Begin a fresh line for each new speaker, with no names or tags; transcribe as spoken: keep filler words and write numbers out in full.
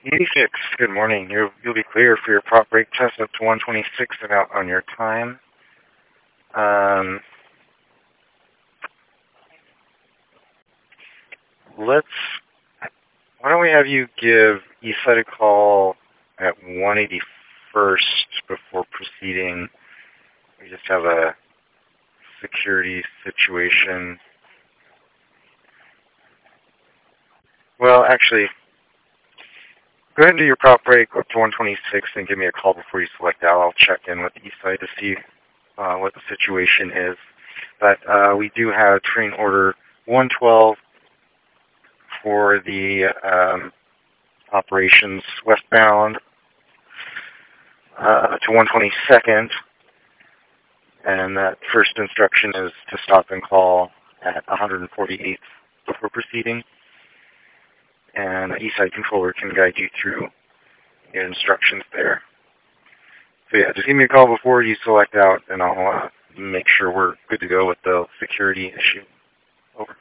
eighty-six, good morning. You'll, you'll be clear for your prop brake test up to one twenty-six and out on your time. Um, let's, why don't we have you give Eastside a call at one eighty-first before proceeding. We just have a security situation. Well, actually, go ahead and do your prop brake up to one twenty-six and give me a call before you select out. I'll check in with Eastside to see uh, what the situation is. But uh, we do have train order one twelve for the um, operations westbound uh, to one twenty-second. And that first instruction is to stop and call at one forty-eighth before proceeding. And the Eastside controller can guide you through your instructions there. So yeah, just give me a call before you select out, and I'll uh, make sure we're good to go with the security issue.